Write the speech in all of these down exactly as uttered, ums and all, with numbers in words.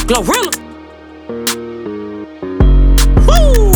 Glorilla. Woo!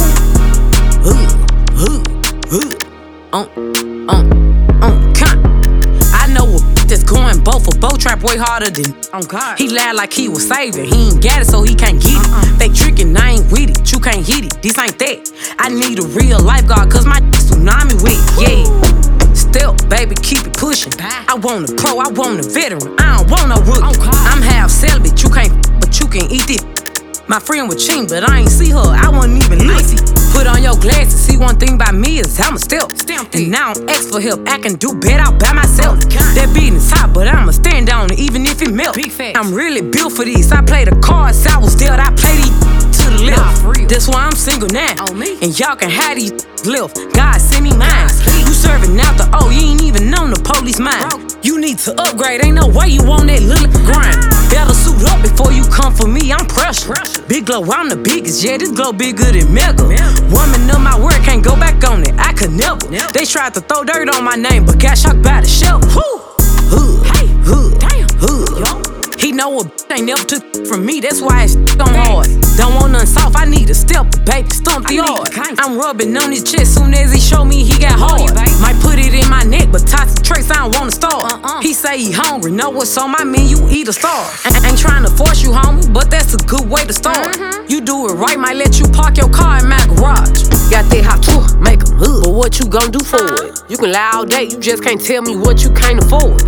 Uh, uh, uh. On, on, on, con. I know a that's going both for both trap way harder than on God. He lied like he was saving. He ain't got it, so he can't get it. Uh-uh. Fake trickin', I ain't with it. You can't hit it. This ain't that. I need a real lifeguard, cause my tsunami with it. Yeah. Still, baby, keep it pushing. I want a pro, I want a veteran. I don't want no rookie. I'm half celibate, you can't, but you can eat it. My friend was cheating, but I ain't see her. I wasn't even lazy. Put on your glasses, see one thing about me is I'm a step. And now I'm X for help. I can do better out by myself. That beating is hot, but I'ma stand on it even if it melt. I'm really built for these. I play the cards I was dealt. I play these to the left. That's why I'm single now. And y'all can have these left. God send me mine. You serving out the O, you ain't even on the police mind. You need to upgrade, ain't no way you want that little grind. Better suit up before you come for me, I'm pressure. Big glow, I'm the biggest, yeah, this glow bigger than Mega. Woman of my word, can't go back on it, I could never. They tried to throw dirt on my name, but got shocked by the shelf. Hood, hey, hood, damn, hood. He know a bitch ain't never took from me, that's why it's on hard. Don't want nothing soft, I need a step, baby, stump the yard. I'm rubbing on his chest soon as he show me he got hard. Might put it in my neck, but toxic traits I don't wanna start. Uh-uh. He say he hungry, know what's on my menu, eat a star. I ain't trying to force you, homie, but that's a good way to start. Mm-hmm. You do it right, might let you park your car in my garage. Got that hot tour, make a hood, but what you gon' do for it? You can lie all day, you just can't tell me what you can't afford.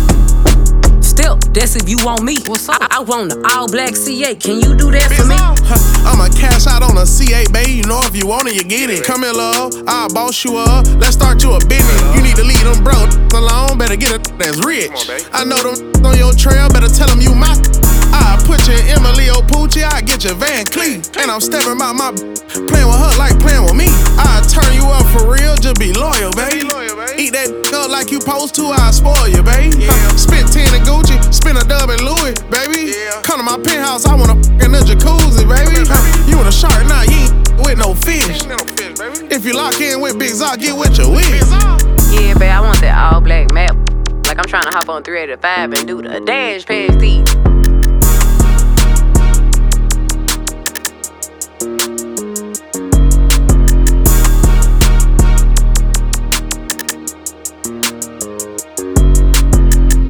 Still, that's if you want me. What's up? I, I want the all black C eight. Can you do that for me? I'ma cash out on a C eight, baby. You know if you want it, you get it. Come here, love. I'll boss you up. Let's start you a business. You need to leave them bro alone. Better get a that's rich. I know them on your trail. Better tell them you my. I'll put you in Emilio Pucci. I'll get your Van Cleef. And I'm stepping out my playing with her like playing with me. I'll turn you up for real. Just be loyal, baby. Eat that up like you supposed to. I'll spoil you, baby. Spit ten in Gucci. Spin a dub in Louis, baby. Yeah. Come to my penthouse, I wanna f in the jacuzzi, baby. You in a shark now, you ain't with no fish. No fish, baby. If you lock in with Big Zod, get with your wish. Yeah, babe, I want that all black map. Like I'm trying to hop on three eighty-five and do the dash past these.